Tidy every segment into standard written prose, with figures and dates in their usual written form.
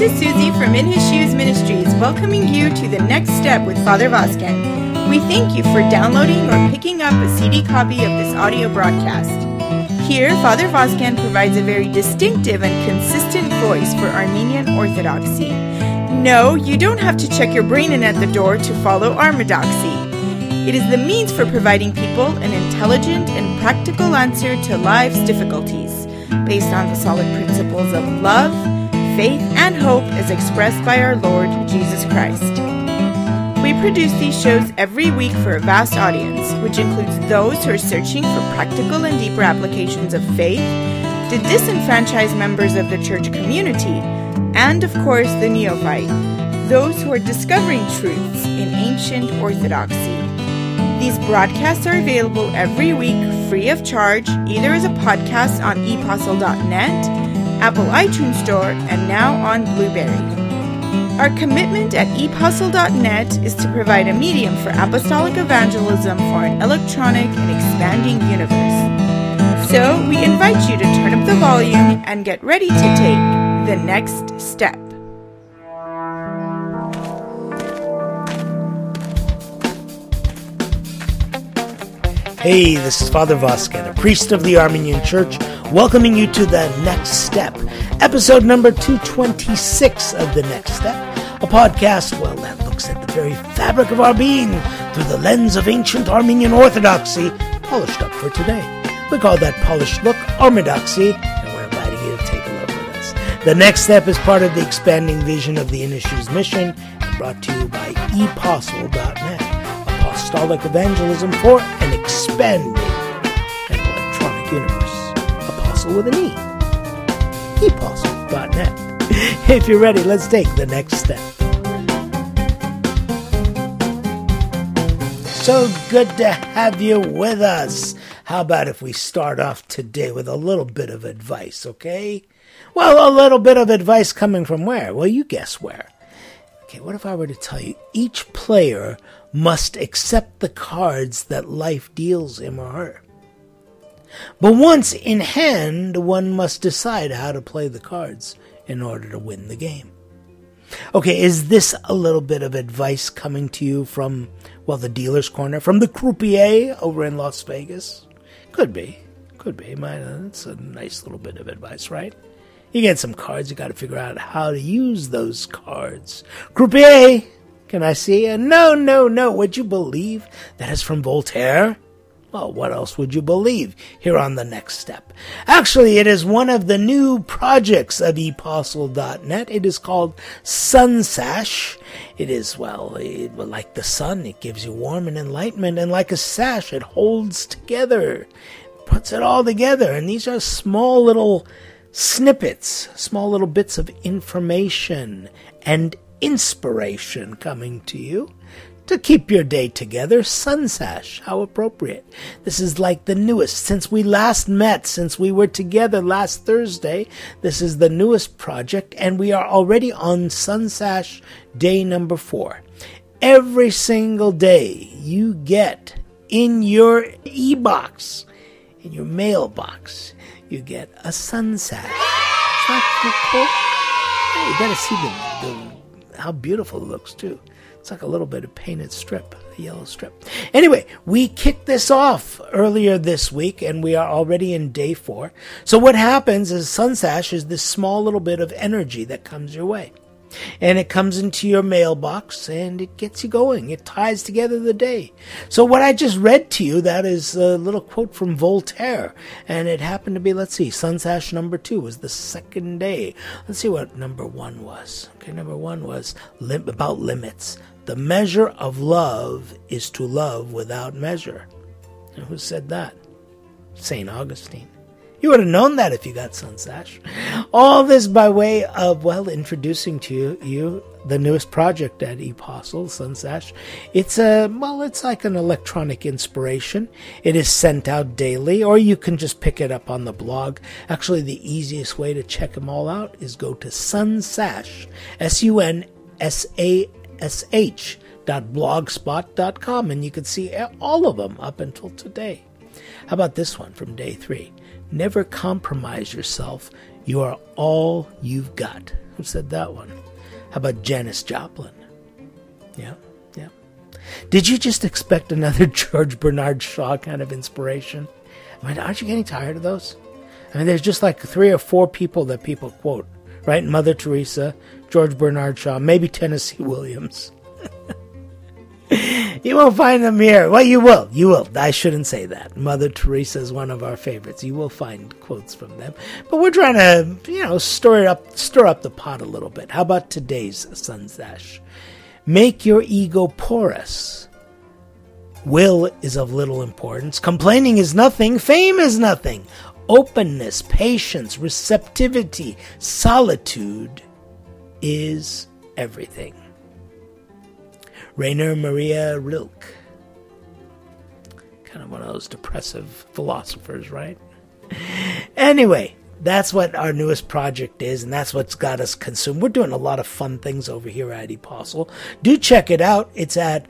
is Susie from In His Shoes Ministries, welcoming you to the next step with Father Vazquez. We thank you for downloading or picking up a CD copy of this audio broadcast. Here, Father Vazquez provides a very distinctive and consistent voice for Armenian Orthodoxy. No, you don't have to check your brain in at the door to follow Armadoxy. It is the means for providing people an intelligent and practical answer to life's difficulties, based on the solid principles of love, faith, and hope as expressed by our Lord Jesus Christ. We produce these shows every week for a vast audience, which includes those who are searching for practical and deeper applications of faith, the disenfranchised members of the church community, and of course the neophyte, those who are discovering truths in ancient orthodoxy. These broadcasts are available every week free of charge, either as a podcast on epostle.net, Apple iTunes Store, and now on Blueberry. Our commitment at epostle.net is to provide a medium for apostolic evangelism for an electronic and expanding universe. So we invite you to turn up the volume and get ready to take the next step. Hey, this is Father Vazquez, a priest of the Armenian Church, welcoming you to The Next Step, episode number 226 of The Next Step, a podcast, that looks at the very fabric of our being through the lens of ancient Armenian Orthodoxy, polished up for today. We call that polished look Armadoxy, and we're inviting you to take a look with us. The Next Step is part of the expanding vision of the In His Shoes mission and brought to you by epostle.net. Apostolic evangelism for an expanding and electronic universe. Apostle with an E. Epostle.net. If you're ready, let's take the next step. So good to have you with us. How about if we start off today with a little bit of advice, okay? Well, a little bit of advice coming from where? Well, you guess where. Okay, what if I were to tell you each player must accept the cards that life deals him or her? But once in hand, one must decide how to play the cards in order to win the game. Okay, is this a little bit of advice coming to you from, the dealer's corner, from the croupier over in Las Vegas? Could be. It's a nice little bit of advice, right? You get some cards, you got to figure out how to use those cards. Croupier, can I see you? No. Would you believe that is from Voltaire? Well, what else would you believe here on The Next Step? Actually, it is one of the new projects of epostle.net. It is called Sunsash. It is, like the sun, it gives you warmth and enlightenment, and like a sash, it holds together, puts it all together, and these are small little snippets, small little bits of information and inspiration coming to you to keep your day together. Sunsash, how appropriate. This is like the newest. Since we last met, since we were together last Thursday, this is the newest project, and we are already on Sunsash day number 4. Every single day you get in your e-box, in your mailbox, you get a sunsash. It's not cool. Hey, you gotta see how beautiful it looks too. It's like a little bit of painted strip, a yellow strip. Anyway, we kicked this off earlier this week, and we are already in day 4. So what happens is sunsash is this small little bit of energy that comes your way. And it comes into your mailbox, and it gets you going. It ties together the day. So what I just read to you, that is a little quote from Voltaire. And it happened to be, Sunsash number 2 was the second day. Let's see what number 1 was. Okay, number 1 was about limits. The measure of love is to love without measure. And who said that? St. Augustine. You would have known that if you got Sunsash. All this by way of, introducing to you the newest project at ePostle, Sunsash. It's like an electronic inspiration. It is sent out daily, or you can just pick it up on the blog. Actually, the easiest way to check them all out is go to Sunsash, sunsash.blogspot.com, and you can see all of them up until today. How about this one from day 3? Never compromise yourself. You are all you've got. Who said that one? How about Janis Joplin? Yeah. Did you just expect another George Bernard Shaw kind of inspiration? I mean, aren't you getting tired of those? I mean, there's just like 3 or 4 people that people quote, right? Mother Teresa, George Bernard Shaw, maybe Tennessee Williams. You won't find them here. Well, you will. You will. I shouldn't say that. Mother Teresa is one of our favorites. You will find quotes from them. But we're trying to, stir up the pot a little bit. How about today's Sun Sash? Make your ego porous. Will is of little importance. Complaining is nothing. Fame is nothing. Openness, patience, receptivity, solitude is everything. Rainer Maria Rilke. Kind of one of those depressive philosophers, right? Anyway, that's what our newest project is, and that's what's got us consumed. We're doing a lot of fun things over here at Apostle. Do check it out. It's at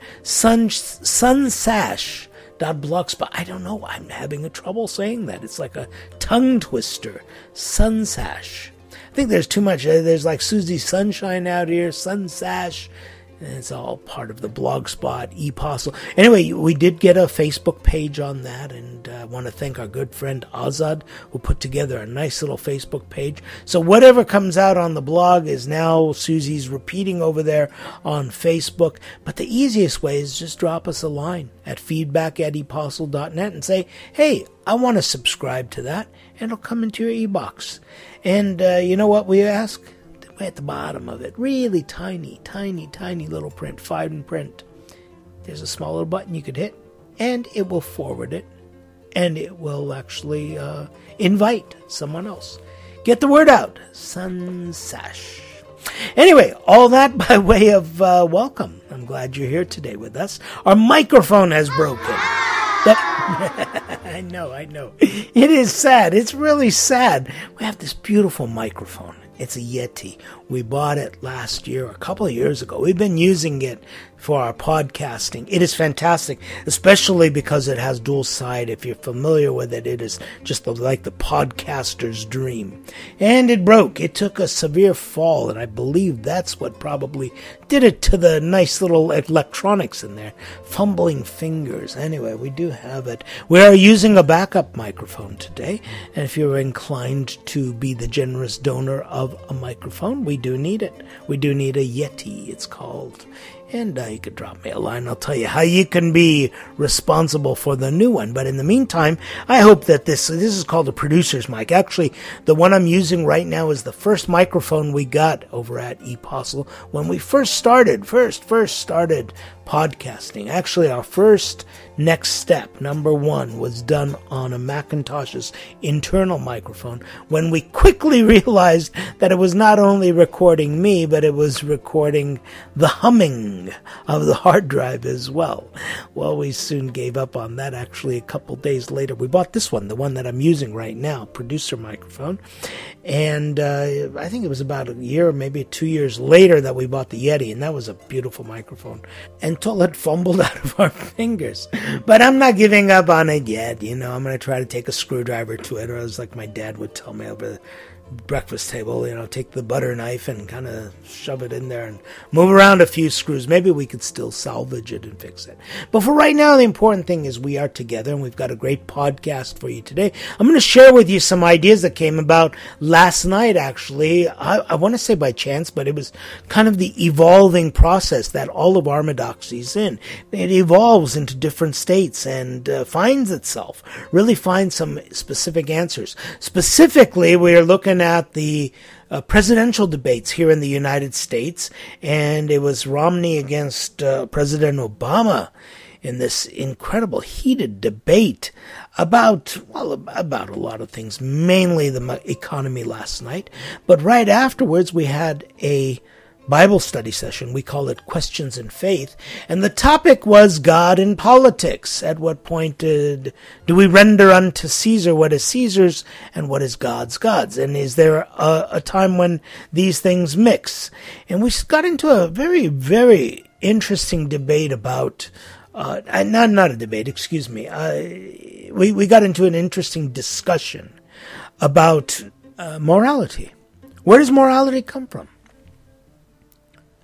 sunsash.blogspot. I don't know. I'm having a trouble saying that. It's like a tongue twister. Sunsash. I think there's too much. There's like Susie Sunshine out here. Sunsash. And it's all part of the Blogspot, Apostle. Anyway, we did get a Facebook page on that, and I want to thank our good friend Azad, who put together a nice little Facebook page. So whatever comes out on the blog is now Susie's repeating over there on Facebook. But the easiest way is just drop us a line at feedback@apostle.net and say, hey, I want to subscribe to that, and it'll come into your e-box. And you know what we ask? At the bottom of it, really tiny little print, fine print. There's a small little button you could hit, and it will forward it, and it will actually invite someone else. Get the word out. Sun Sash. Anyway, all that by way of welcome. I'm glad you're here today with us. Our microphone has broken. I know. It is sad. It's really sad. We have this beautiful microphone. It's a Yeti. We bought it last year, a couple of years ago. We've been using it for our podcasting. It is fantastic, especially because it has dual side. If you're familiar with it, it is just like the podcaster's dream. And it broke. It took a severe fall, and I believe that's what probably did it to the nice little electronics in there. Fumbling fingers. Anyway, we do have it. We are using a backup microphone today, and if you're inclined to be the generous donor of a microphone, we do need it. We do need a Yeti, it's called. And you could drop me a line. I'll tell you how you can be responsible for the new one. But in the meantime, I hope that this is called a producer's mic. Actually, the one I'm using right now is the first microphone we got over at Apostle when we first started podcasting. Actually, our first next step, number 1, was done on a Macintosh's internal microphone when we quickly realized that it was not only recording me, but it was recording the humming of the hard drive as well. Well, we soon gave up on that. Actually, a couple days later, we bought this one, the one that I'm using right now, producer microphone. And I think it was about a year, maybe 2 years later that we bought the Yeti, and that was a beautiful microphone until it fumbled out of our fingers. But I'm not giving up on it yet. I'm going to try to take a screwdriver to it, or as like my dad would tell me over the breakfast table, take the butter knife and kind of shove it in there and move around a few screws. Maybe we could still salvage it and fix it. But for right now, the important thing is we are together, and we've got a great podcast for you today. I'm going to share with you some ideas that came about last night, actually. I want to say by chance, but it was kind of the evolving process that all of Orthodoxy is in. It evolves into different states and really finds some specific answers. Specifically, we are looking at the presidential debates here in the United States, and it was Romney against President Obama in this incredible heated debate about a lot of things, mainly the economy last night. But right afterwards, we had a Bible study session. We call it Questions in Faith. And the topic was God in politics. At what point do we render unto Caesar what is Caesar's and what is God's? And is there a time when these things mix? And we got into a very, very interesting debate about, not a debate, excuse me. We got into an interesting discussion about morality. Where does morality come from?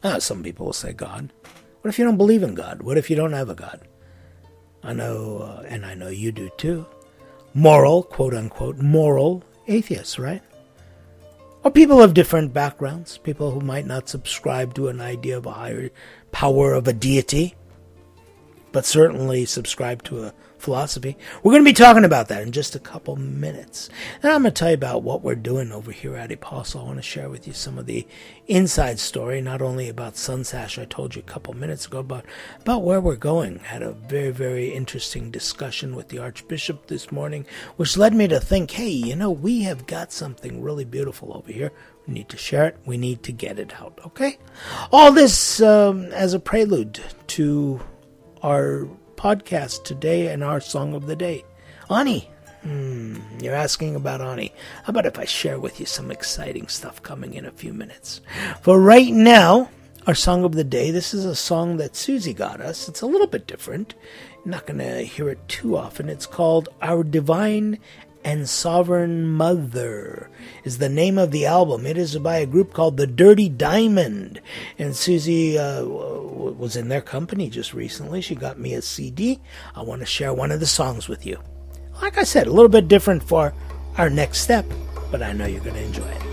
Some people will say God. What if you don't believe in God? What if you don't have a God? I know, and I know you do too. Moral, quote-unquote, moral atheists, right? Or people of different backgrounds, people who might not subscribe to an idea of a higher power of a deity, but certainly subscribe to a philosophy. We're going to be talking about that in just a couple minutes. And I'm going to tell you about what we're doing over here at Apostle. I want to share with you some of the inside story, not only about Sunsash I told you a couple minutes ago, but about where we're going. Had a very, very interesting discussion with the Archbishop this morning, which led me to think, hey, we have got something really beautiful over here. We need to share it. We need to get it out, okay? All this as a prelude to our podcast today and our song of the day. Ani. You're asking about Ani. How about if I share with you some exciting stuff coming in a few minutes? For right now, our song of the day, this is a song that Susie got us. It's a little bit different. You're not going to hear it too often. It's called Our Divine and Sovereign Mother is the name of the album. It is by a group called The Dirty Diamond. And Susie was in their company just recently. She got me a CD. I want to share one of the songs with you. Like I said, a little bit different for our next step, but I know you're going to enjoy it.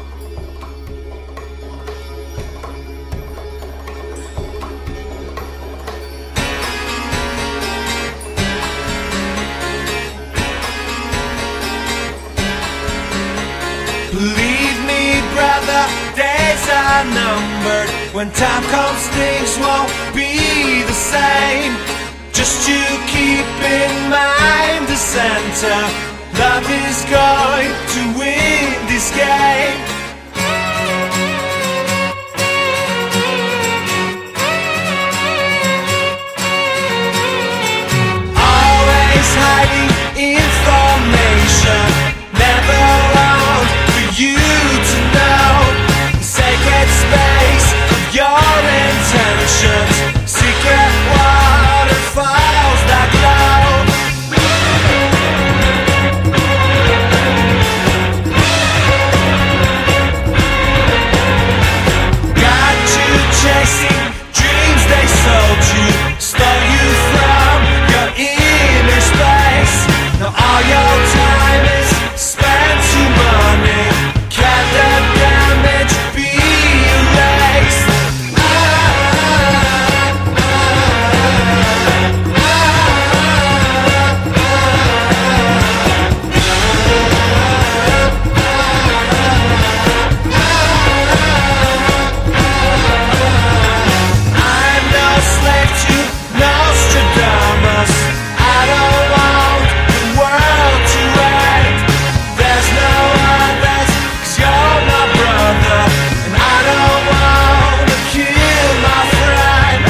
Believe me, brother, days are numbered. When time comes, things won't be the same. Just you keep in mind the center. Love is going to win this game. Always hiding information. Never around you to know the sacred space of your intentions. Secret waterfalls that glow. Got you chasing dreams they sold you, stole you from your inner space. Now all your time is spent to money. Can the damage be erased? I'm no slave to Nostradamus. I don't want the world to end. There's no others, 'cause you're my brother, and I don't want to kill my friend.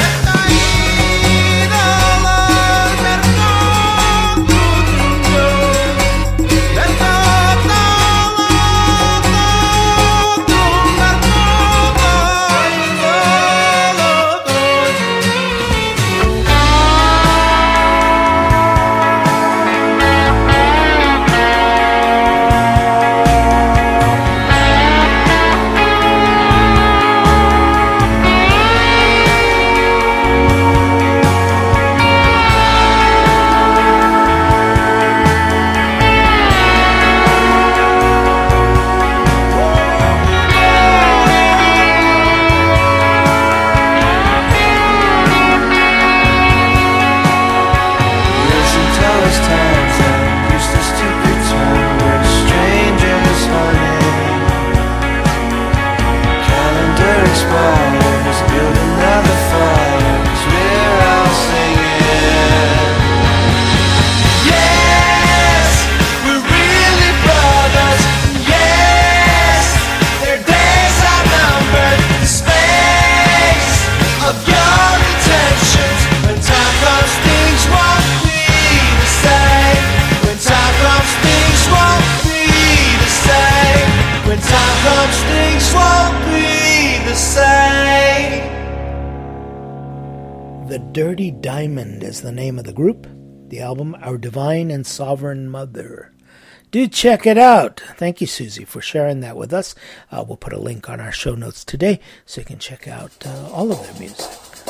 The Dirty Diamond is the name of the group. The album, Our Divine and Sovereign Mother. Do check it out. Thank you, Susie, for sharing that with us. We'll put a link on our show notes today so you can check out all of their music.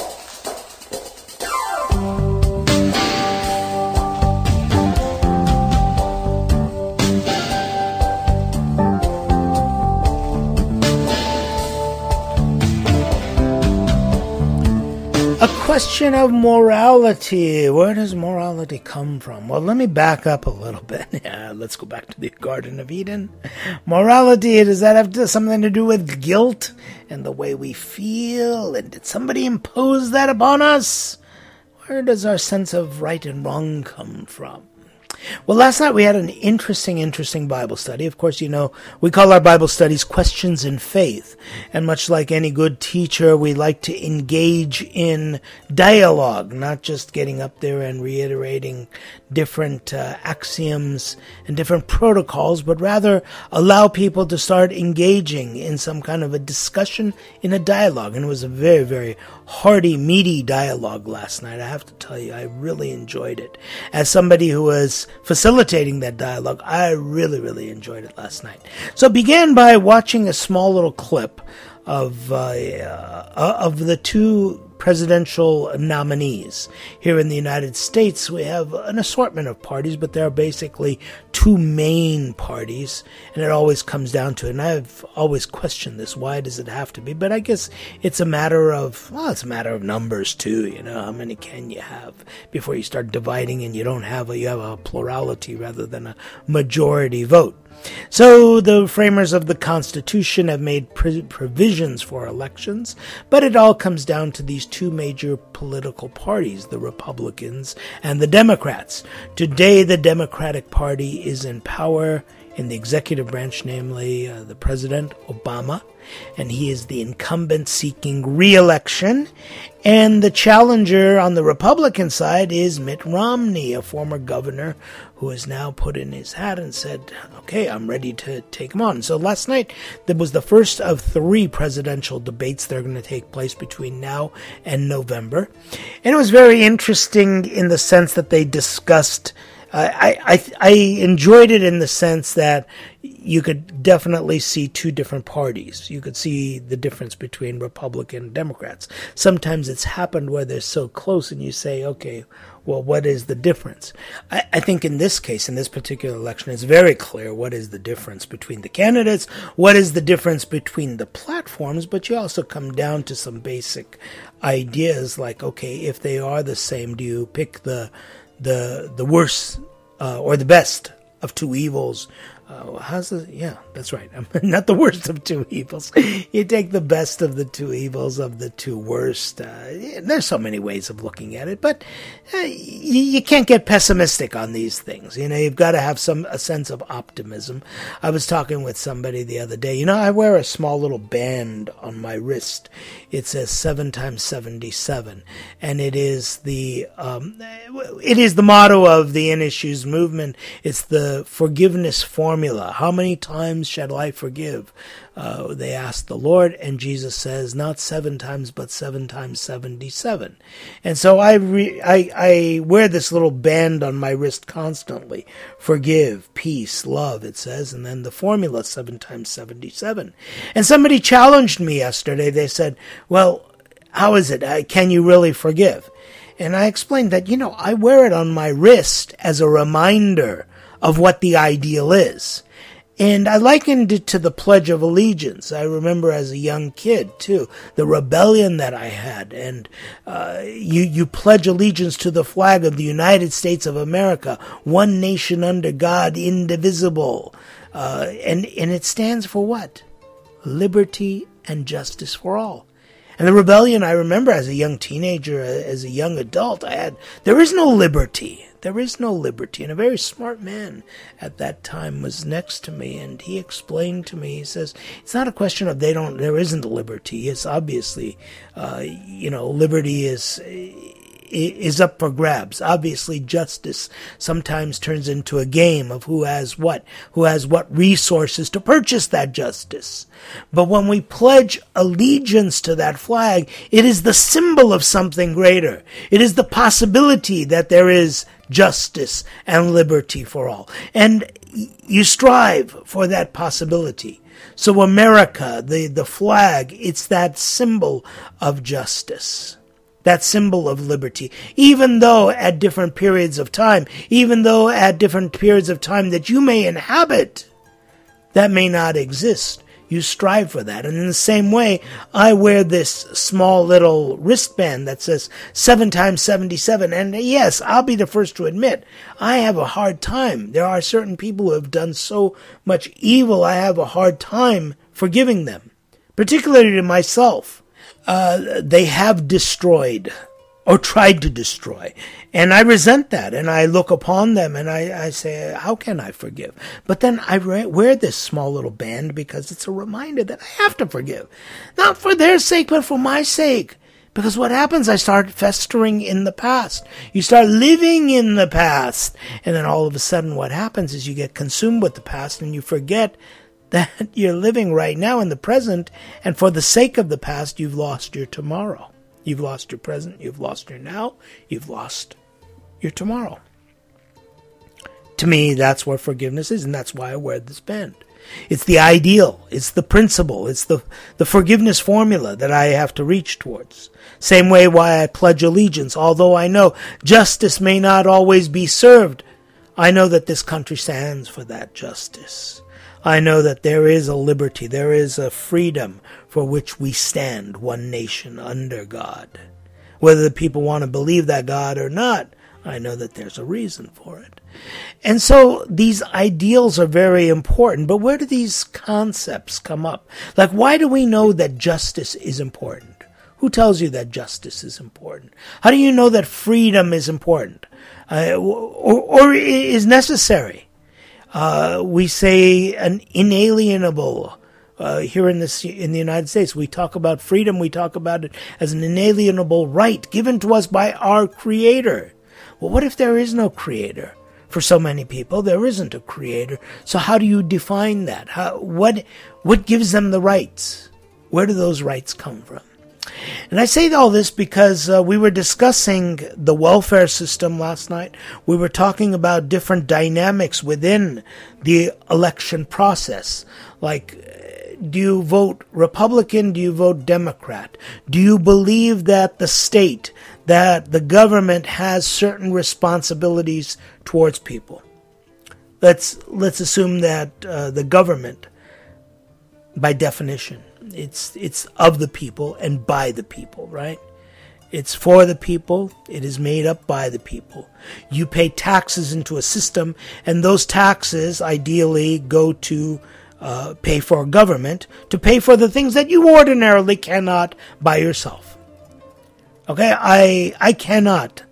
A question of morality. Where does morality come from? Well, let me back up a little bit. Yeah, let's go back to the Garden of Eden. Morality, does that have something to do with guilt and the way we feel? And did somebody impose that upon us? Where does our sense of right and wrong come from? Well, last night we had an interesting Bible study. Of course, you know, we call our Bible studies Questions in Faith. And much like any good teacher, we like to engage in dialogue, not just getting up there and reiterating different axioms and different protocols, but rather allow people to start engaging in some kind of a discussion in a dialogue. And it was a very, very hearty, meaty dialogue last night. I have to tell you, I really enjoyed it. As somebody who was facilitating that dialogue, I really enjoyed it last night. So I began by watching a small little clip of the two presidential nominees. Here in the United States, we have an assortment of parties, but there are basically two main parties, and it always comes down to it. And I've always questioned this. Why does it have to be? But I guess it's a matter of, it's a matter of numbers too. You know, how many can you have before you start dividing and you have a plurality rather than a majority vote. So the framers of the Constitution have made provisions for elections, but it all comes down to these two major political parties, the Republicans and the Democrats. Today, the Democratic Party is in power in the executive branch, namely the President Obama, and he is the incumbent seeking re-election. And the challenger on the Republican side is Mitt Romney, a former governor who has now put in his hat and said, okay, I'm ready to take him on. So last night, there was the first of 3 presidential debates that are going to take place between now and November. And it was very interesting in the sense that they discussed I enjoyed it in the sense that you could definitely see two different parties. You could see the difference between Republican and Democrats. Sometimes it's happened where they're so close and you say, okay, well, what is the difference? I think in this case, in this particular election, it's very clear what is the difference between the candidates, what is the difference between the platforms, but you also come down to some basic ideas like, okay, if they are the same, do you pick the worst or the best of two evils? Yeah, that's right. Not the worst of two evils. You take the best of the two evils of the two worst. There's so many ways of looking at it, but you can't get pessimistic on these things. You know, you've got to have a sense of optimism. I was talking with somebody the other day. You know, I wear a small little band on my wrist. It says 7x77, and it is the motto of the In Issues movement. It's the forgiveness formula. How many times shall I forgive? They asked the Lord, and Jesus says, not 7 times, but 7x77. And so I wear this little band on my wrist constantly. Forgive, peace, love, it says, and then the formula 7x77. And somebody challenged me yesterday. They said, well, how is it? Can you really forgive? And I explained that, I wear it on my wrist as a reminder of what the ideal is. And I likened it to the Pledge of Allegiance. I remember as a young kid, too, the rebellion that I had. And you pledge allegiance to the flag of the United States of America, one nation under God, indivisible. And it stands for what? Liberty and justice for all. And the rebellion, I remember as a young teenager, as a young adult, there is no liberty. There is no liberty. And a very smart man at that time was next to me, and he explained to me, he says, it's not a question of there isn't liberty. It's obviously, liberty is is up for grabs. Obviously, justice sometimes turns into a game of who has what resources to purchase that justice. But when we pledge allegiance to that flag, it is the symbol of something greater. It is the possibility that there is justice and liberty for all. And you strive for that possibility. So America, the flag, it's that symbol of justice, that symbol of liberty. Even though at different periods of time that you may inhabit, that may not exist. You strive for that. And in the same way, I wear this small little wristband that says 7 times 77. And yes, I'll be the first to admit, I have a hard time. There are certain people who have done so much evil, I have a hard time forgiving them, particularly to myself. They have destroyed or tried to destroy. And I resent that, and I look upon them, and I say, how can I forgive? But then I wear this small little band because it's a reminder that I have to forgive. Not for their sake, but for my sake. Because what happens, I start festering in the past. You start living in the past. And then all of a sudden what happens is you get consumed with the past, and you forget that you're living right now in the present, and for the sake of the past, you've lost your tomorrow. You've lost your present, you've lost your now, you've lost your tomorrow. To me, that's what forgiveness is, and that's why I wear this band. It's the ideal, it's the principle, it's the forgiveness formula that I have to reach towards. Same way why I pledge allegiance, although I know justice may not always be served. I know that this country stands for that justice. I know that there is a liberty, there is a freedom for which we stand, one nation under God. Whether the people want to believe that God or not, I know that there's a reason for it. And so these ideals are very important, but where do these concepts come up? Like, why do we know that justice is important? Who tells you that justice is important? How do you know that freedom is important or is necessary? We say an inalienable. Here in the United States, we talk about freedom. We talk about it as an inalienable right given to us by our Creator. Well, what if there is no Creator? For so many people, there isn't a Creator. So how do you define that? What gives them the rights? Where do those rights come from? And I say all this because we were discussing the welfare system last night. We were talking about different dynamics within the election process. Like, do you vote Republican? Do you vote Democrat? Do you believe that the state, that the government has certain responsibilities towards people? Let's assume that the government, by definition, it's of the people and by the people, right? It's for the people. It is made up by the people. You pay taxes into a system, and those taxes ideally go to pay for government, to pay for the things that you ordinarily cannot by yourself. Okay, I cannot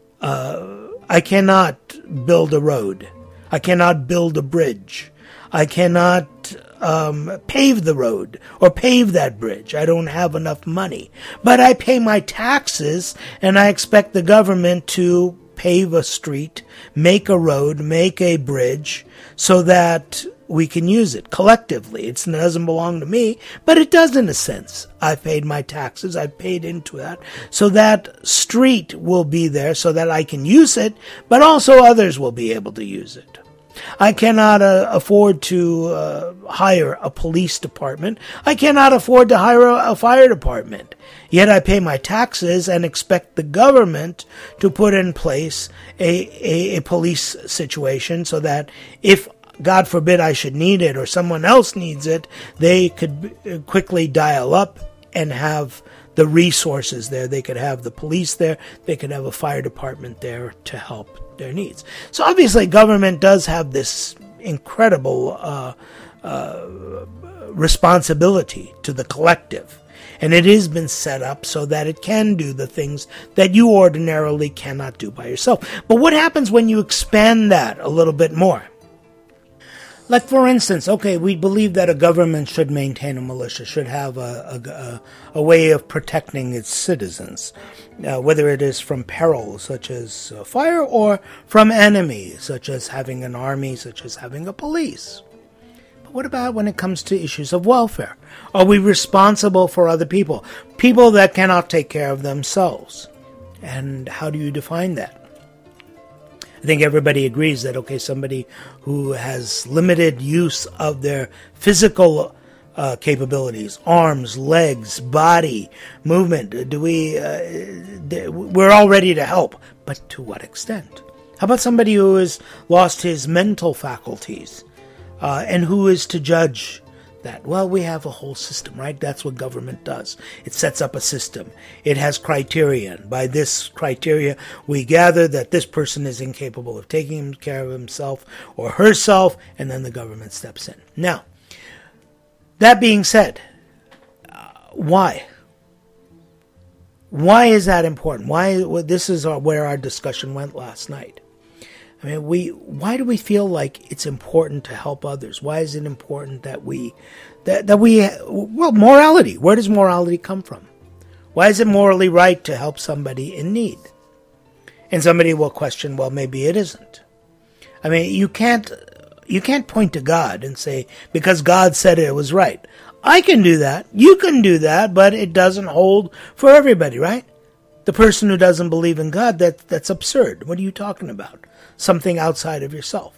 build a road. I cannot build a bridge. I cannot pave the road or pave that bridge. I don't have enough money. But I pay my taxes, and I expect the government to pave a street, make a road, make a bridge, so that we can use it collectively. It doesn't belong to me, but it does in a sense. I paid my taxes. I paid into that. So that street will be there so that I can use it, but also others will be able to use it. I cannot afford to hire a police department. I cannot afford to hire a fire department. Yet I pay my taxes and expect the government to put in place a police situation so that if, God forbid, I should need it or someone else needs it, they could quickly dial up and have the resources there. They could have the police there. They could have a fire department there to help their needs. So obviously government does have this incredible responsibility to the collective. And it has been set up so that it can do the things that you ordinarily cannot do by yourself. But what happens when you expand that a little bit more? Like, for instance, okay, we believe that a government should maintain a militia, should have a way of protecting its citizens, whether it is from peril, such as fire, or from enemy, such as having an army, such as having a police. But what about when it comes to issues of welfare? Are we responsible for other people? People that cannot take care of themselves. And how do you define that? I think everybody agrees that, okay, somebody who has limited use of their physical capabilities, arms, legs, body, movement, we're all ready to help. But to what extent? How about somebody who has lost his mental faculties? And who is to judge that? Well, we have a whole system, right? That's what government does. It sets up a system. It has criteria. By this criteria, we gather that this person is incapable of taking care of himself or herself, and then the government steps in. Now, that being said, why? Why is that important? This is where our discussion went last night. I mean, why do we feel like it's important to help others? Why is it important that morality. Where does morality come from? Why is it morally right to help somebody in need? And somebody will question, well, maybe it isn't. I mean, you can't point to God and say, because God said it was right. I can do that. You can do that, but it doesn't hold for everybody, right? The person who doesn't believe in God, that's absurd. What are you talking about? Something outside of yourself.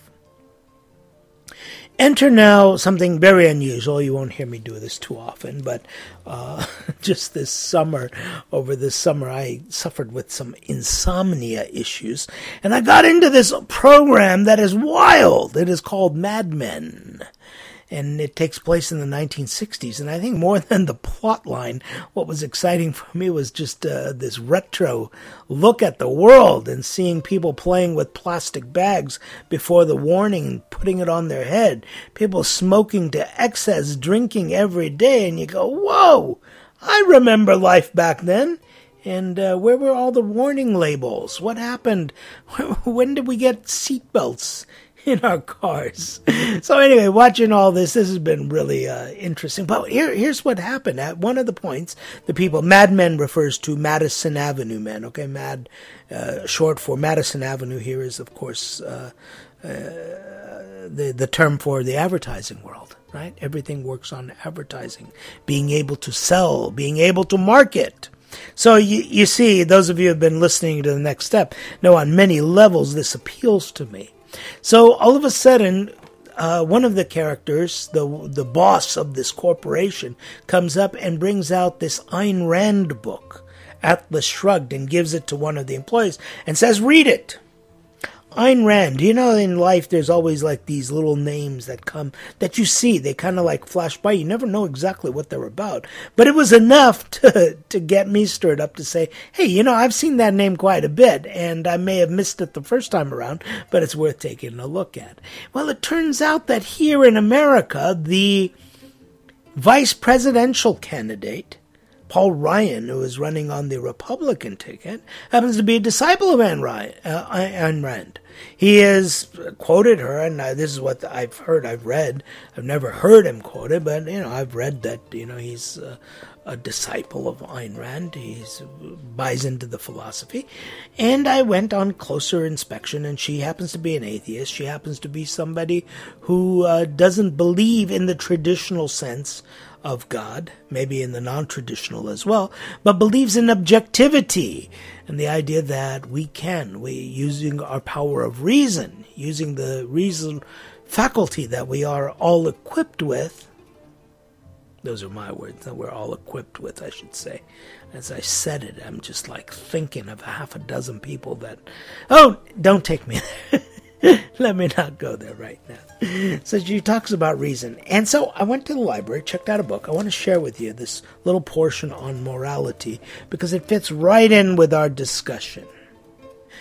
Enter now something very unusual. You won't hear me do this too often, but just over this summer, I suffered with some insomnia issues, and I got into this program that is wild. It is called Mad Men. And it takes place in the 1960s. And I think more than the plot line, what was exciting for me was just this retro look at the world and seeing people playing with plastic bags before the warning and putting it on their head. People smoking to excess, drinking every day. And you go, whoa, I remember life back then. And where were all the warning labels? What happened? When did we get seatbelts in our cars? So anyway, watching all this has been really interesting. But here's what happened. At one of the points, Mad Men refers to Madison Avenue men. Okay, short for Madison Avenue here is, of course, the term for the advertising world, right? Everything works on advertising, being able to sell, being able to market. So you see, those of you who have been listening to The Next Step know on many levels this appeals to me. So all of a sudden, one of the characters, the boss of this corporation, comes up and brings out this Ayn Rand book, Atlas Shrugged, and gives it to one of the employees and says, read it. Ayn Rand, in life there's always like these little names that you see, they kind of like flash by. You never know exactly what they're about. But it was enough to get me stirred up to say, hey, I've seen that name quite a bit, and I may have missed it the first time around, but it's worth taking a look at. Well, it turns out that here in America, the vice presidential candidate, Paul Ryan, who is running on the Republican ticket, happens to be a disciple of Ayn Rand. He has quoted her, and this is what I've read. I've never heard him quoted, but, I've read that, he's a disciple of Ayn Rand. He buys into the philosophy. And I went on closer inspection, and she happens to be an atheist. She happens to be somebody who doesn't believe in the traditional sense of God, maybe in the non-traditional as well, but believes in objectivity and the idea that we using our power of reason, using the reason faculty that we are all equipped with. Those are my words, that we're all equipped with, I should say. As I said it, I'm just like thinking of half a dozen people that, don't take me there. Let me not go there right now. So she talks about reason. And so I went to the library, checked out a book. I want to share with you this little portion on morality because it fits right in with our discussion.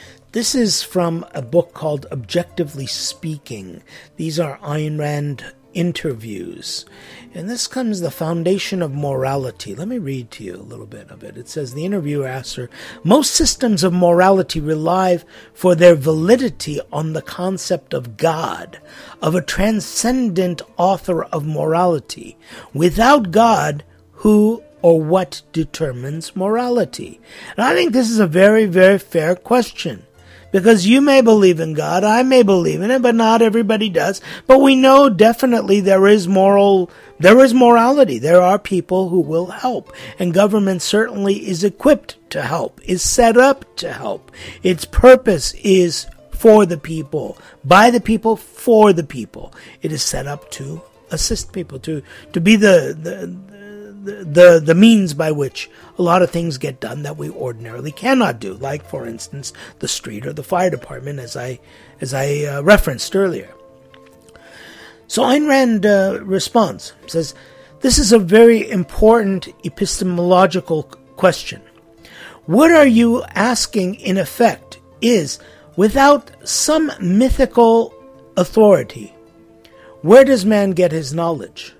This is from a book called Objectively Speaking. These are Ayn Rand interviews. And this comes the foundation of morality. Let me read to you a little bit of it. It says, the interviewer asks her, most systems of morality rely for their validity on the concept of God, of a transcendent author of morality. Without God, who or what determines morality? And I think this is a very, very fair question. Because you may believe in God, I may believe in it, but not everybody does. But we know definitely there is morality. There are people who will help. And government certainly is equipped to help, is set up to help. Its purpose is for the people, by the people, for the people. It is set up to assist people, to be the means by which a lot of things get done that we ordinarily cannot do, like, for instance, the street or the fire department, as I referenced earlier. So Ayn Rand responds, says, this is a very important epistemological question. What are you asking, in effect, is, without some mythical authority, where does man get his knowledge?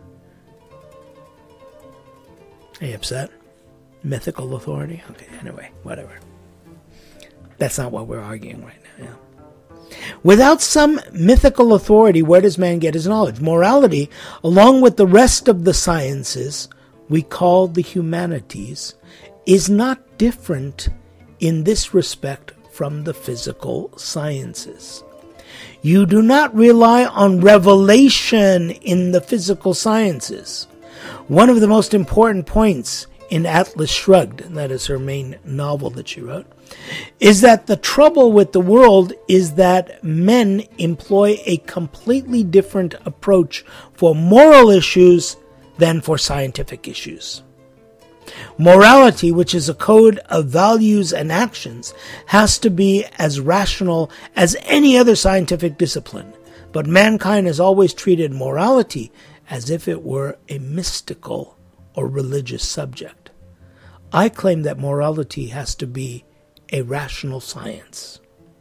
Are you upset? Mythical authority? Okay, anyway, whatever. That's not what we're arguing right now. Yeah. Without some mythical authority, where does man get his knowledge? Morality, along with the rest of the sciences we call the humanities, is not different in this respect from the physical sciences. You do not rely on revelation in the physical sciences. One of the most important points in Atlas Shrugged, and that is her main novel that she wrote, is that the trouble with the world is that men employ a completely different approach for moral issues than for scientific issues. Morality, which is a code of values and actions, has to be as rational as any other scientific discipline, but mankind has always treated morality as if it were a mystical or religious subject. I claim that morality has to be a rational science.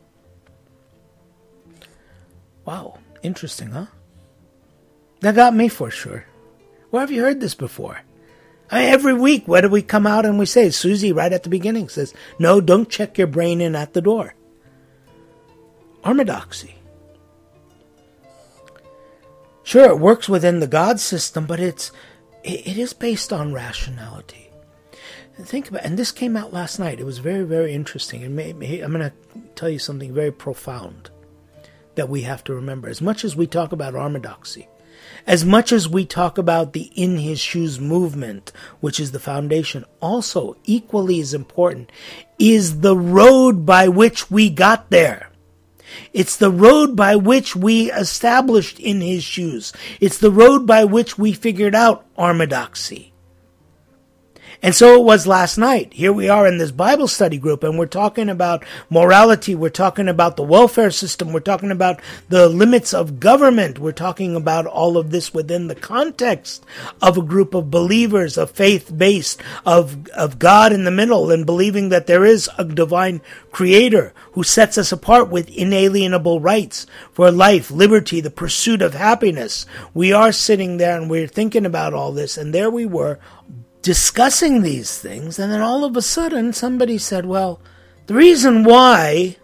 Wow, interesting, huh? That got me for sure. Where have you heard this before? Every week, what do we come out and we say? Susie, right at the beginning, says, no, don't check your brain in at the door. Orthodoxy. Sure, it works within the God system, but it is based on rationality. And think about it, and this came out last night. It was very, very interesting. And I'm going to tell you something very profound that we have to remember. As much as we talk about orthodoxy, as much as we talk about the In His Shoes movement, which is the foundation, also equally as important is the road by which we got there. It's the road by which we established In His Shoes. It's the road by which we figured out orthodoxy. And so it was last night. Here we are in this Bible study group, and we're talking about morality. We're talking about the welfare system. We're talking about the limits of government. We're talking about all of this within the context of a group of believers, of faith-based, of God in the middle, and believing that there is a divine creator who sets us apart with inalienable rights for life, liberty, the pursuit of happiness. We are sitting there and we're thinking about all this, and there we were, discussing these things, and then all of a sudden somebody said, well, the reason why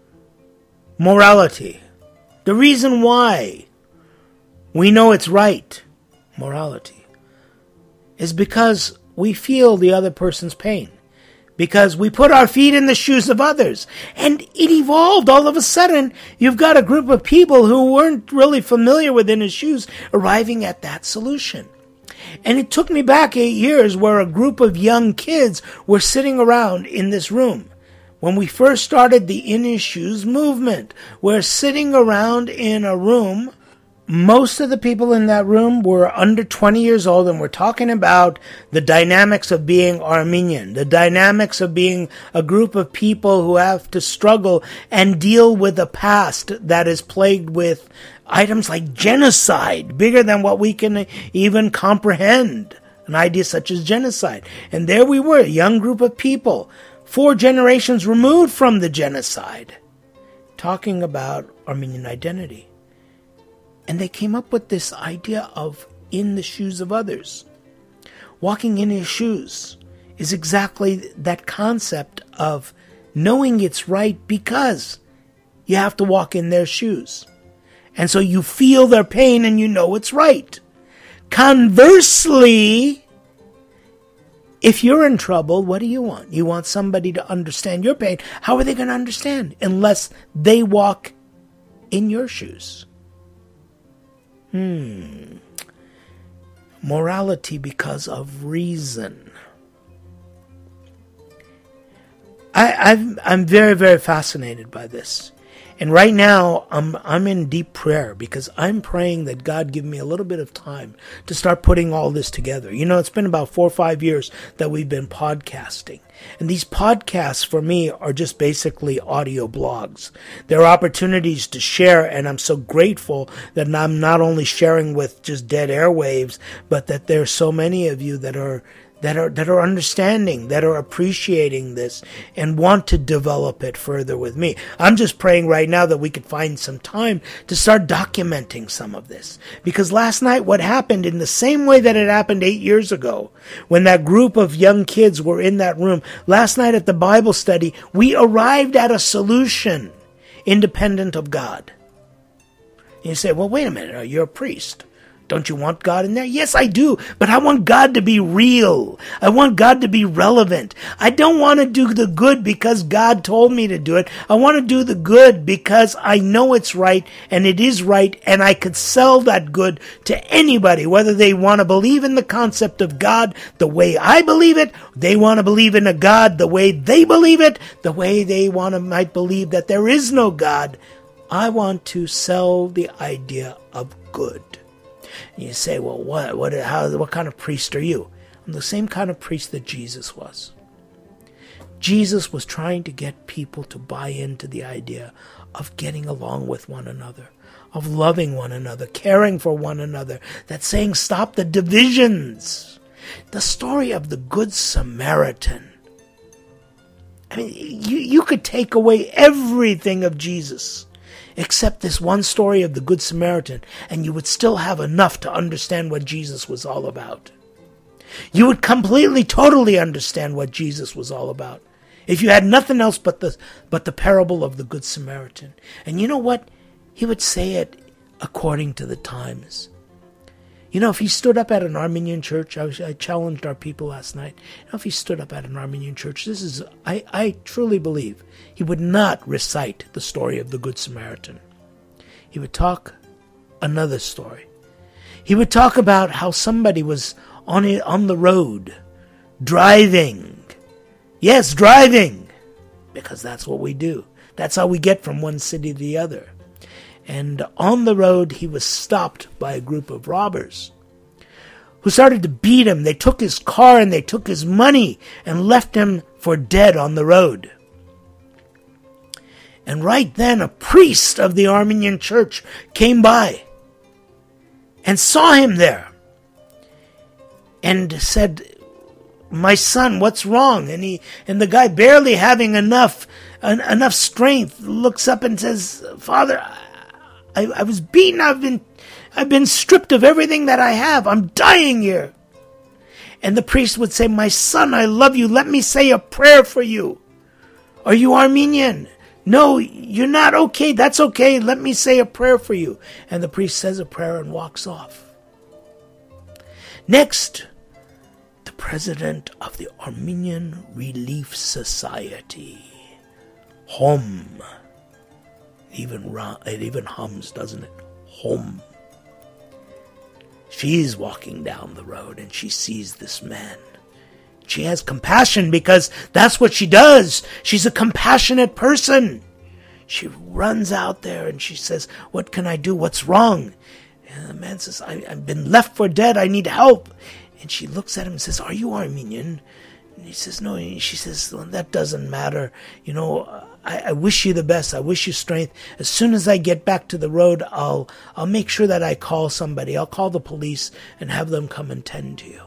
morality, the reason why we know it's right, morality, is because we feel the other person's pain, because we put our feet in the shoes of others. And it evolved. All of a sudden, you've got a group of people who weren't really familiar with In His Shoes arriving at that solution. And it took me back 8 years where a group of young kids were sitting around in this room. When we first started the In His Shoes movement, we're sitting around in a room. Most of the people in that room were under 20 years old, and we're talking about the dynamics of being Armenian, the dynamics of being a group of people who have to struggle and deal with a past that is plagued with items like genocide, bigger than what we can even comprehend, an idea such as genocide. And there we were, a young group of people, 4 generations removed from the genocide, talking about Armenian identity. And they came up with this idea of in the shoes of others. Walking in his shoes is exactly that concept of knowing it's right because you have to walk in their shoes. And so you feel their pain and you know it's right. Conversely, if you're in trouble, what do you want? You want somebody to understand your pain. How are they going to understand unless they walk in your shoes? Morality because of reason. I'm very, very fascinated by this. And right now, I'm in deep prayer because I'm praying that God give me a little bit of time to start putting all this together. You know, it's been about 4 or 5 years that we've been podcasting. And these podcasts for me are just basically audio blogs. They're opportunities to share, and I'm so grateful that I'm not only sharing with just dead airwaves, but that there's so many of you that are understanding, that are appreciating this and want to develop it further with me. I'm just praying right now that we could find some time to start documenting some of this. Because last night what happened in the same way that it happened 8 years ago, when that group of young kids were in that room, last night at the Bible study, we arrived at a solution independent of God. And you say, well, wait a minute, you're a priest. Don't you want God in there? Yes, I do. But I want God to be real. I want God to be relevant. I don't want to do the good because God told me to do it. I want to do the good because I know it's right and it is right, and I could sell that good to anybody, whether they want to believe in the concept of God the way I believe it, they want to believe in a God the way they believe it, the way they might believe that there is no God. I want to sell the idea of good. And you say, well, what kind of priest are you? I'm the same kind of priest that Jesus was. Jesus was trying to get people to buy into the idea of getting along with one another, of loving one another, caring for one another, that saying, stop the divisions. The story of the Good Samaritan. I mean, you could take away everything of Jesus except this one story of the Good Samaritan, and you would still have enough to understand what Jesus was all about. You would completely, totally understand what Jesus was all about if you had nothing else but the parable of the Good Samaritan. And you know what? He would say it according to the times. You know, if he stood up at an Armenian church, I challenged our people last night. You know, if he stood up at an Armenian church, I truly believe he would not recite the story of the Good Samaritan. He would talk another story. He would talk about how somebody was on the road, driving. Yes, driving, because that's what we do. That's how we get from one city to the other. And on the road, he was stopped by a group of robbers who started to beat him. They took his car and they took his money and left him for dead on the road. And right then, a priest of the Armenian church came by and saw him there and said, "My son, what's wrong?" And the guy, barely having enough strength, looks up and says, "Father, I was beaten. I've been stripped of everything that I have. I'm dying here." And the priest would say, "My son, I love you. Let me say a prayer for you." "Are you Armenian?" "No, you're not." "Okay, that's okay. Let me say a prayer for you." And the priest says a prayer and walks off. Next, the president of the Armenian Relief Society. Hom. It even hums, doesn't it? Home. She's walking down the road and she sees this man. She has compassion because that's what she does. She's a compassionate person. She runs out there and she says, "What can I do? What's wrong?" And the man says, I've been left for dead. I need help." And she looks at him and says, "Are you Armenian?" And he says, "No." And she says, "Well, that doesn't matter. You know, I wish you the best. I wish you strength. As soon as I get back to the road, I'll make sure that I call somebody. I'll call the police and have them come and tend to you."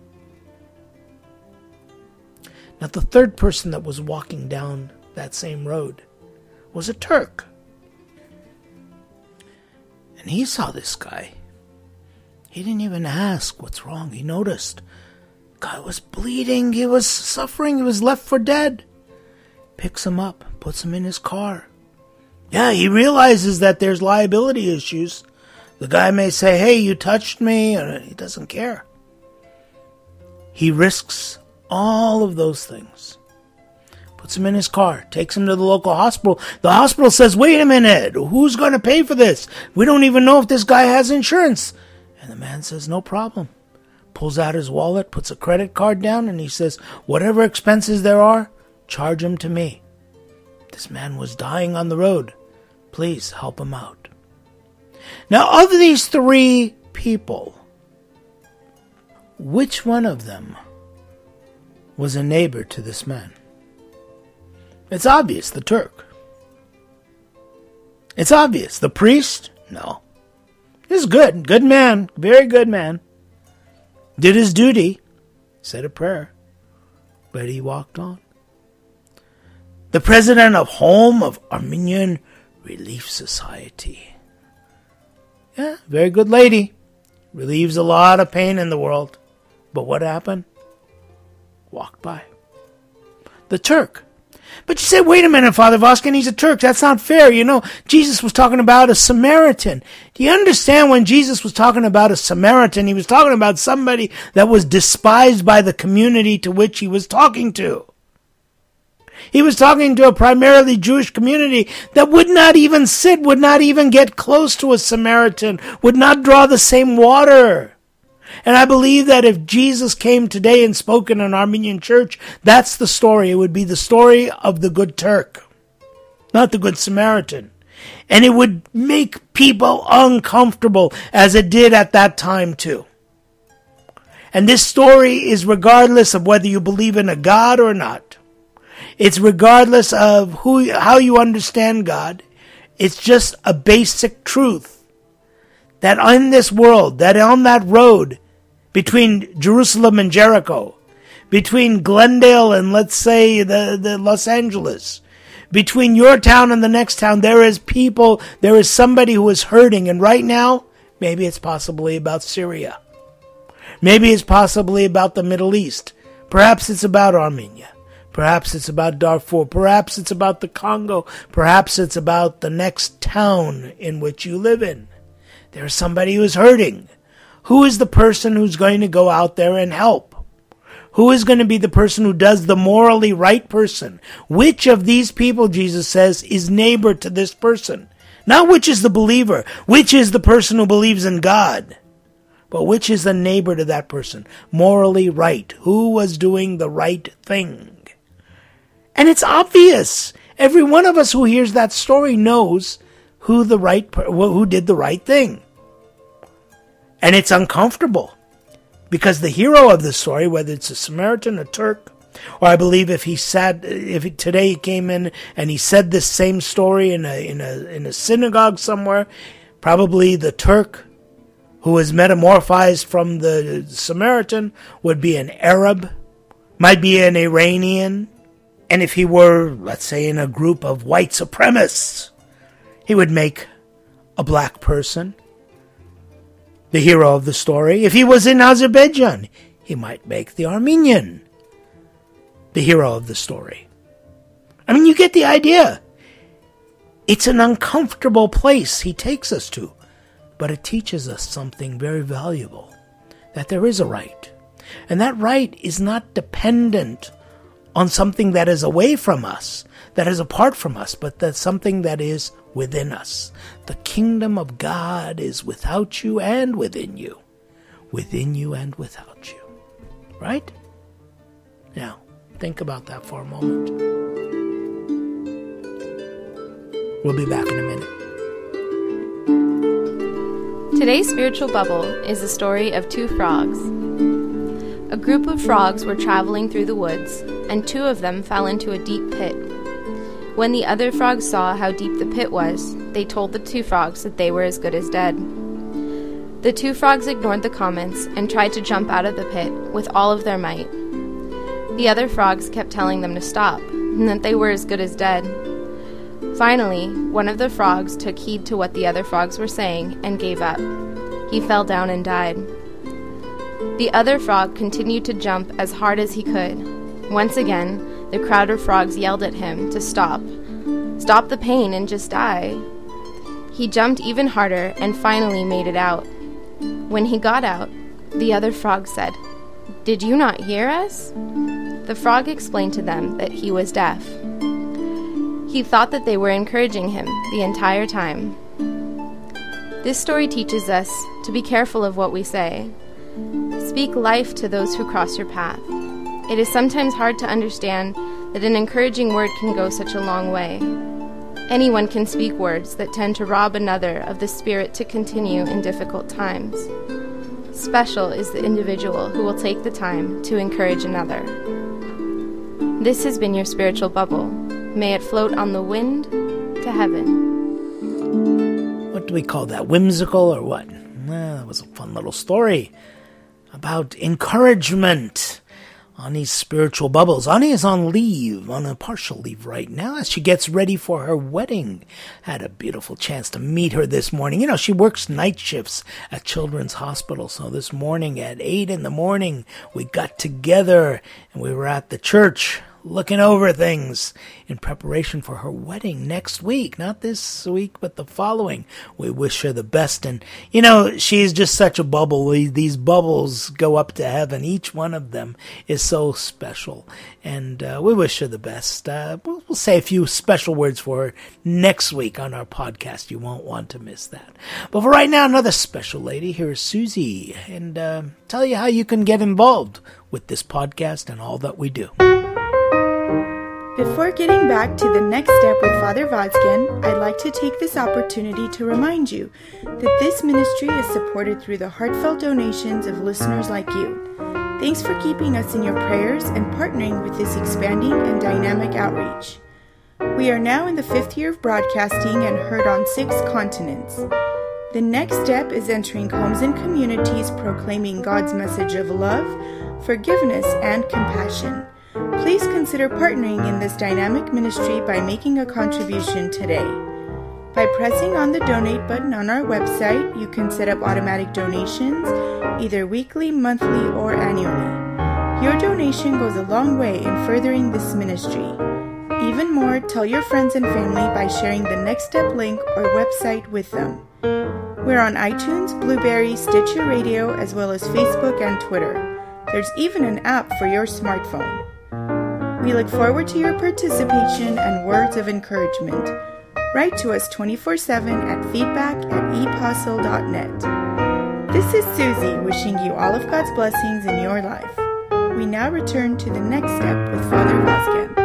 Now, the third person that was walking down that same road was a Turk. And he saw this guy. He didn't even ask what's wrong. He noticed. Guy was bleeding. He was suffering. He was left for dead. Picks him up, puts him in his car. Yeah, he realizes that there's liability issues. The guy may say, hey, you touched me. He doesn't care. He risks all of those things. Puts him in his car, takes him to the local hospital. The hospital says, wait a minute, who's going to pay for this? We don't even know if this guy has insurance. And the man says, no problem. Pulls out his wallet, puts a credit card down, and he says, whatever expenses there are, charge them to me. This man was dying on the road. Please help him out. Now, of these three people, which one of them was a neighbor to this man? It's obvious, the Turk. It's obvious. The priest? No. He's good. Good man. Very good man. Did his duty. Said a prayer. But he walked on. The president of Home of Armenian Relief Society. Yeah, very good lady. Relieves a lot of pain in the world. But what happened? Walked by. The Turk. But you say, wait a minute, Father Voskin, he's a Turk. That's not fair. You know, Jesus was talking about a Samaritan. Do you understand when Jesus was talking about a Samaritan, he was talking about somebody that was despised by the community to which he was talking to. He was talking to a primarily Jewish community that would not even get close to a Samaritan, would not draw the same water. And I believe that if Jesus came today and spoke in an Armenian church, that's the story. It would be the story of the good Turk, not the good Samaritan. And it would make people uncomfortable, as it did at that time too. And this story is regardless of whether you believe in a God or not. It's regardless of how you understand God. It's just a basic truth that in this world, that on that road between Jerusalem and Jericho, between Glendale and, let's say, the Los Angeles, between your town and the next town, there is somebody who is hurting. And right now, maybe it's possibly about Syria. Maybe it's possibly about the Middle East. Perhaps it's about Armenia. Perhaps it's about Darfur. Perhaps it's about the Congo. Perhaps it's about the next town in which you live in. There's somebody who is hurting. Who is the person who's going to go out there and help? Who is going to be the person who does the morally right person? Which of these people, Jesus says, is neighbor to this person? Not which is the believer, which is the person who believes in God, but which is the neighbor to that person? Morally right. Who was doing the right thing? And it's obvious. Every one of us who hears that story knows who did the right thing. And it's uncomfortable because the hero of the story, whether it's a Samaritan, a Turk, or I believe if today he came in and he said this same story in a synagogue somewhere, probably the Turk who was metamorphized from the Samaritan would be an Arab, might be an Iranian, and if he were, let's say, in a group of white supremacists, he would make a black person the hero of the story. If he was in Azerbaijan, he might make the Armenian the hero of the story. I mean, you get the idea. It's an uncomfortable place he takes us to, but it teaches us something very valuable, that there is a right. And that right is not dependent on something that is away from us, that is apart from us, but that's something that is within us. The kingdom of God is without you and within you and without you. Right? Now, think about that for a moment. We'll be back in a minute. Today's spiritual bubble is the story of two frogs. A group of frogs were traveling through the woods, and two of them fell into a deep pit. When the other frogs saw how deep the pit was, they told the two frogs that they were as good as dead. The two frogs ignored the comments and tried to jump out of the pit with all of their might. The other frogs kept telling them to stop, and that they were as good as dead. Finally, one of the frogs took heed to what the other frogs were saying and gave up. He fell down and died. The other frog continued to jump as hard as he could. Once again, the crowd of frogs yelled at him to stop. Stop the pain and just die. He jumped even harder and finally made it out. When he got out, the other frog said, "Did you not hear us?" The frog explained to them that he was deaf. He thought that they were encouraging him the entire time. This story teaches us to be careful of what we say. Speak life to those who cross your path. It is sometimes hard to understand that an encouraging word can go such a long way. Anyone can speak words that tend to rob another of the spirit to continue in difficult times. Special is the individual who will take the time to encourage another. This has been your spiritual bubble. May it float on the wind to heaven. What do we call that? Whimsical or what? Well, that was a fun little story about encouragement. Ani's spiritual bubbles. Ani is on leave, on a partial leave right now as she gets ready for her wedding. Had a beautiful chance to meet her this morning. You know, she works night shifts at Children's Hospital. So this morning at 8 a.m, we got together and we were at the church looking over things in preparation for her wedding next week. Not this week, but the following. We wish her the best. And, you know, she's just such a bubble. These bubbles go up to heaven. Each one of them is so special. And we wish her the best. We'll say a few special words for her next week on our podcast. You won't want to miss that. But for right now, another special lady. Here is Susie. And tell you how you can get involved with this podcast and all that we do. Before getting back to the next step with Father Vazgen, I'd like to take this opportunity to remind you that this ministry is supported through the heartfelt donations of listeners like you. Thanks for keeping us in your prayers and partnering with this expanding and dynamic outreach. We are now in the 5th year of broadcasting and heard on 6 continents. The next step is entering homes and communities proclaiming God's message of love, forgiveness, and compassion. Please consider partnering in this dynamic ministry by making a contribution today. By pressing on the donate button on our website, you can set up automatic donations, either weekly, monthly, or annually. Your donation goes a long way in furthering this ministry. Even more, tell your friends and family by sharing the Next Step link or website with them. We're on iTunes, Blueberry, Stitcher Radio, as well as Facebook and Twitter. There's even an app for your smartphone. We look forward to your participation and words of encouragement. Write to us 24/7 at feedback@epostle.net. This is Susie wishing you all of God's blessings in your life. We now return to the next step with Father Vazgen.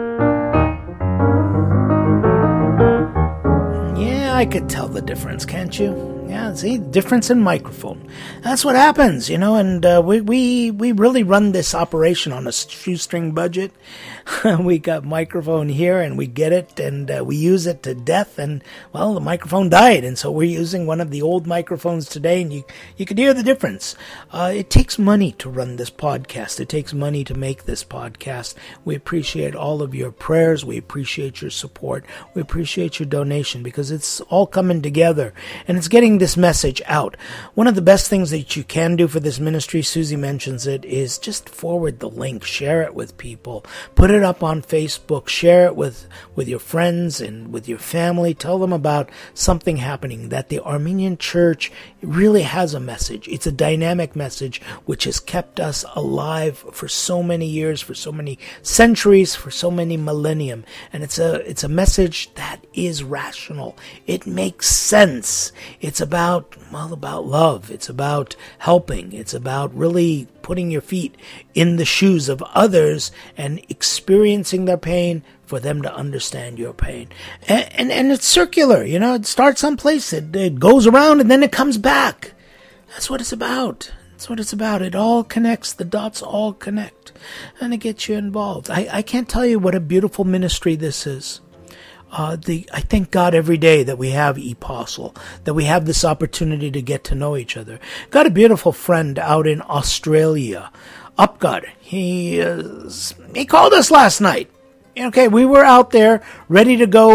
Yeah, I could tell the difference, can't you? Yeah, see, difference in microphone. That's what happens, you know, and we really run this operation on a shoestring budget. We got microphone here, and we get it, and we use it to death, and, well, the microphone died, and so we're using one of the old microphones today, and you could hear the difference. It takes money to run this podcast. It takes money to make this podcast. We appreciate all of your prayers. We appreciate your support. We appreciate your donation, because it's all coming together, and it's getting this message out. One of the best things that you can do for this ministry, Susie mentions it, is just forward the link, share it with people, put it up on Facebook, share it with your friends and with your family. Tell them about something happening, that the Armenian Church really has a message. It's a dynamic message which has kept us alive for so many years, for so many centuries, for so many millennium. And it's a message that is rational. It makes sense. It's about love. It's about helping. It's about really putting your feet in the shoes of others and experiencing their pain for them to understand your pain. And it's circular, you know, it starts someplace, it goes around, and then it comes back. That's what it's about. That's what it's about. It all connects. The dots all connect. And it gets you involved. I can't tell you what a beautiful ministry this is. I thank God every day that we have Epostle, that we have this opportunity to get to know each other. Got a beautiful friend out in Australia, Upgod. He called us last night. Okay, we were out there ready to go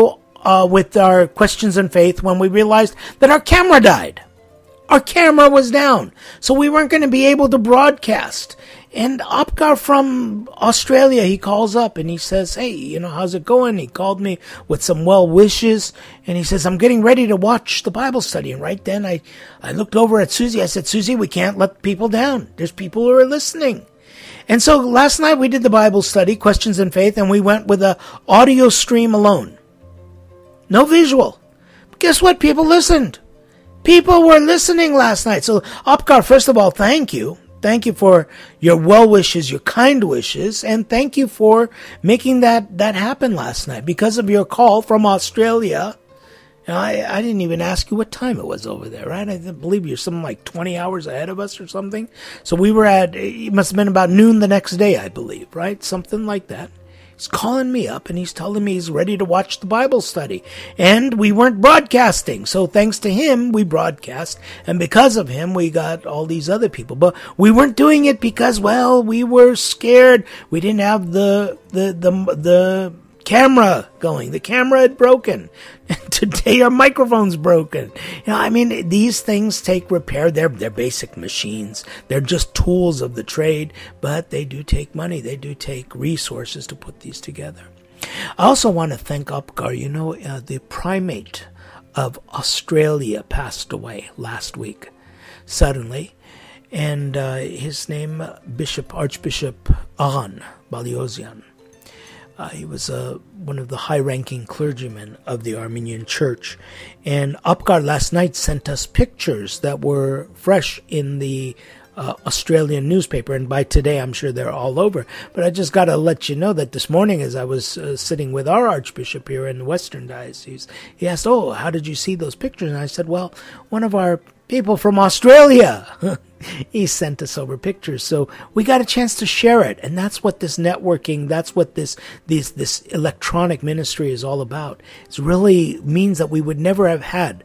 with our Questions in Faith when we realized that our camera died. Our camera was down, so we weren't going to be able to broadcast. And Apgar from Australia, he calls up and he says, hey, how's it going? He called me with some well wishes, and he says, I'm getting ready to watch the Bible study. And right then I looked over at Susie. I said, Susie, we can't let people down. There's people who are listening. And so last night we did the Bible study, Questions in Faith, and we went with a audio stream alone. No visual. But guess what? People listened. People were listening last night. So, Apgar, first of all, thank you. Thank you for your well wishes, your kind wishes, and thank you for making that happen last night. Because of your call from Australia, I didn't even ask you what time it was over there, right? I believe you're something like 20 hours ahead of us or something. So it must have been about noon the next day, I believe, right? Something like that. He's calling me up and he's telling me he's ready to watch the Bible study. And we weren't broadcasting. So thanks to him, we broadcast. And because of him, we got all these other people. But we weren't doing it because, we were scared. We didn't have the camera going. The camera had broken. And today our microphone's broken. These things take repair. They're basic machines. They're just tools of the trade, but they do take money. They do take resources to put these together. I also want to thank Apgar. The primate of Australia passed away last week, suddenly. And his name, Archbishop Ahan Baliosian. He was one of the high-ranking clergymen of the Armenian Church. And Apgar last night sent us pictures that were fresh in the Australian newspaper. And by today, I'm sure they're all over. But I just got to let you know that this morning, as I was sitting with our Archbishop here in the Western Diocese, he asked, how did you see those pictures? And I said, one of our people from Australia, he sent us over pictures. So we got a chance to share it. And that's what this networking, that's what this electronic ministry is all about. It really means that we would never have had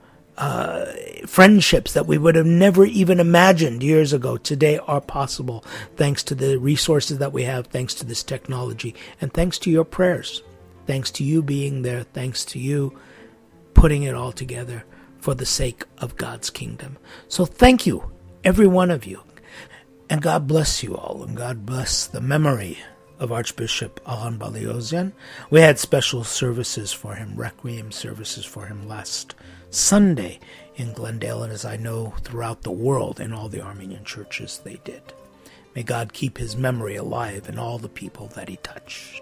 friendships that we would have never even imagined years ago today are possible thanks to the resources that we have, thanks to this technology, and thanks to your prayers, thanks to you being there, thanks to you putting it all together for the sake of God's kingdom. So thank you, every one of you, and God bless you all, and God bless the memory of Archbishop Ahan Baliosian. We had special services for him, requiem services for him last Sunday in Glendale, and as I know throughout the world in all the Armenian churches they did. May God keep his memory alive in all the people that he touched.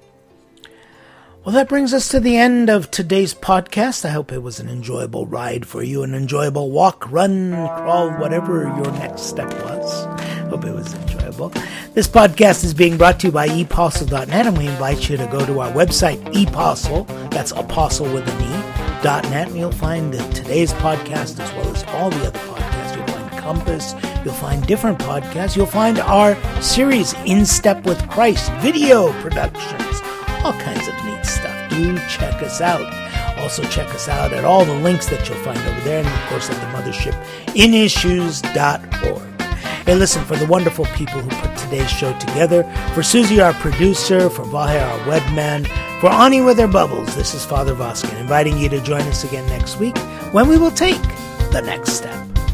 Well, that brings us to the end of today's podcast. I hope it was an enjoyable ride for you, an enjoyable walk, run, crawl, whatever your next step was. Hope it was enjoyable. This podcast is being brought to you by ePostle.net, and we invite you to go to our website, ePostle, that's apostle with an E.net, and you'll find today's podcast as well as all the other podcasts. You'll find Compass, you'll find different podcasts, you'll find our series, In Step with Christ, video productions, all kinds of neat stuff. Do check us out. Also check us out at all the links that you'll find over there, and of course at the mothership, inissues.org. Hey, listen, for the wonderful people who put today's show together, for Susie, our producer, for Vahe, our webman, for Ani with her bubbles, this is Father Voskin, inviting you to join us again next week when we will take the next step.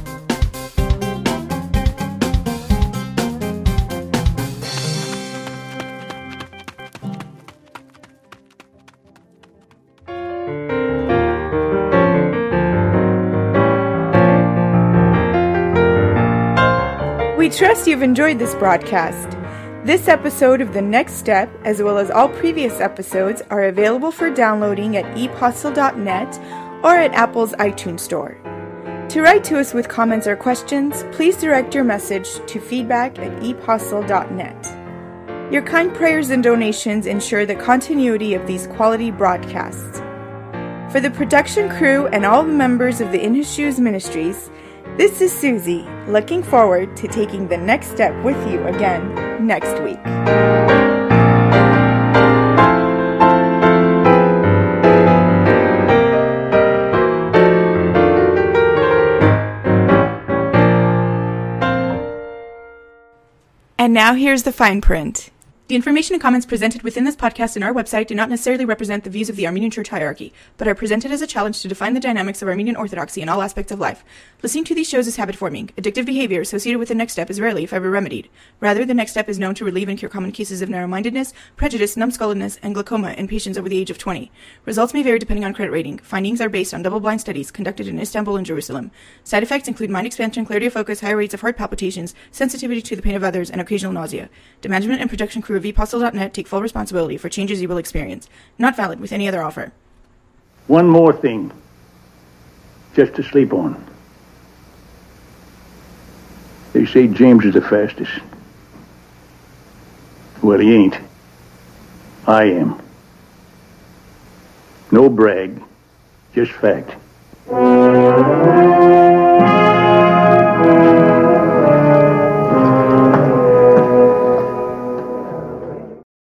We trust you've enjoyed this broadcast. This episode of The Next Step, as well as all previous episodes, are available for downloading at ePostle.net or at Apple's iTunes Store. To write to us with comments or questions, please direct your message to feedback@ePostle.net. Your kind prayers and donations ensure the continuity of these quality broadcasts. For the production crew and all the members of the In His Shoes Ministries, this is Susie, looking forward to taking the next step with you again next week. And now here's the fine print. The information and comments presented within this podcast and our website do not necessarily represent the views of the Armenian Church hierarchy, but are presented as a challenge to define the dynamics of Armenian Orthodoxy in all aspects of life. Listening to these shows is habit-forming. Addictive behavior associated with the next step is rarely, if ever, remedied. Rather, the next step is known to relieve and cure common cases of narrow-mindedness, prejudice, numbskulledness, and glaucoma in patients over the age of 20. Results may vary depending on credit rating. Findings are based on double-blind studies conducted in Istanbul and Jerusalem. Side effects include mind expansion, clarity of focus, higher rates of heart palpitations, sensitivity to the pain of others, and occasional nausea. The management and production crew of ePostal.net take full responsibility for changes you will experience. Not valid with any other offer. One more thing, just to sleep on. They say James is the fastest. Well, he ain't. I am. No brag, just fact.